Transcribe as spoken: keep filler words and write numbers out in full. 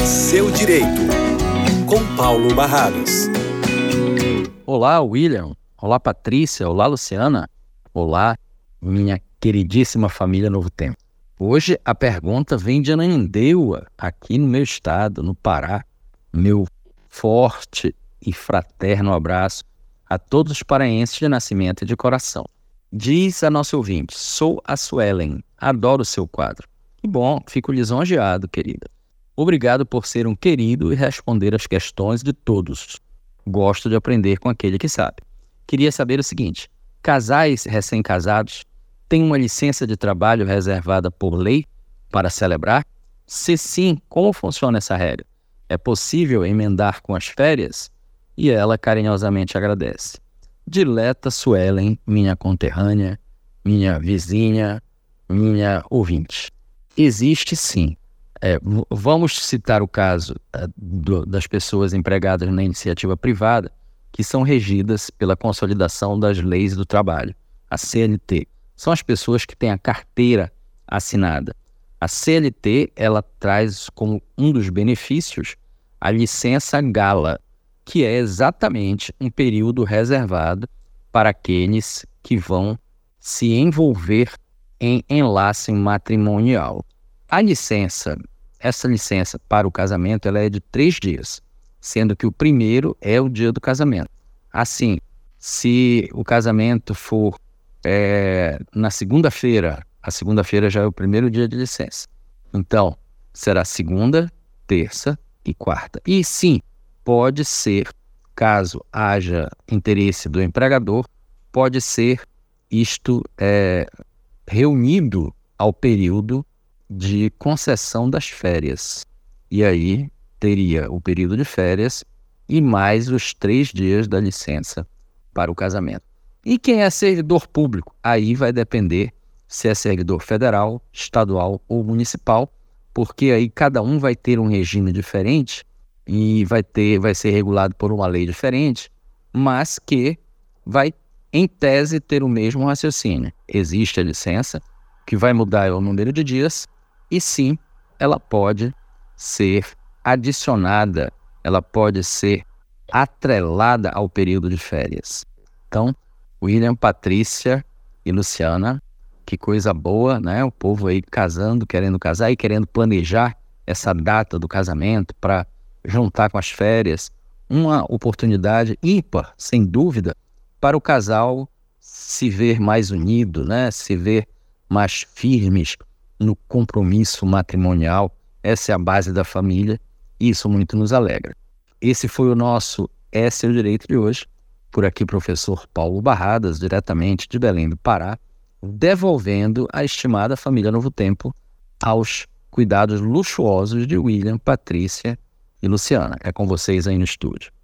Seu Direito, com Paulo Barradas. Olá, William. Olá, Patrícia. Olá, Luciana. Olá, minha queridíssima família Novo Tempo. Hoje a pergunta vem de Ananindeua, aqui no meu estado, no Pará. Meu forte e fraterno abraço a todos os paraenses de nascimento e de coração. Diz a nossa ouvinte: sou a Suelen, adoro o seu quadro. Que bom, fico lisonjeado, querida. Obrigado por ser um querido e responder às questões de todos. Gosto de aprender com aquele que sabe. Queria saber o seguinte: casais recém-casados têm uma licença de trabalho reservada por lei para celebrar? Se sim, como funciona essa regra? É possível emendar com as férias? E ela carinhosamente agradece. Dileta Suelen, minha conterrânea, minha vizinha, minha ouvinte. Existe sim. É, v- vamos citar o caso é, do- das pessoas empregadas na iniciativa privada, que são regidas pela Consolidação das Leis do Trabalho, a C L T. São as pessoas que têm a carteira assinada. A C L T, ela traz como um dos benefícios a licença gala, que é exatamente um período reservado para aqueles que vão se envolver em enlace matrimonial. A licença, essa licença para o casamento, ela é de três dias, sendo que o primeiro é o dia do casamento. Assim, se o casamento for é, na segunda-feira, a segunda-feira já é o primeiro dia de licença. Então, será segunda, terça e quarta. E sim, pode ser, caso haja interesse do empregador, pode ser isto é, reunido ao período de concessão das férias. E aí teria o período de férias e mais os três dias da licença para o casamento. E quem é servidor público? Aí vai depender se é servidor federal, estadual ou municipal, porque aí cada um vai ter um regime diferente e vai ter, vai ser regulado por uma lei diferente, mas que vai, em tese, ter o mesmo raciocínio. Existe a licença, o que vai mudar é o número de dias, e sim, ela pode ser adicionada, ela pode ser atrelada ao período de férias. Então, William, Patrícia e Luciana, que coisa boa, né? O povo aí casando, querendo casar e querendo planejar essa data do casamento para juntar com as férias. Uma oportunidade ímpar, sem dúvida, para o casal se ver mais unido, né? Se ver mais firmes no compromisso matrimonial. Essa é a base da família e isso muito nos alegra. Esse foi o nosso É Seu Direito de hoje. Por aqui, professor Paulo Barradas, diretamente de Belém do Pará, devolvendo a estimada família Novo Tempo aos cuidados luxuosos de William, Patrícia e Luciana. É com vocês aí no estúdio.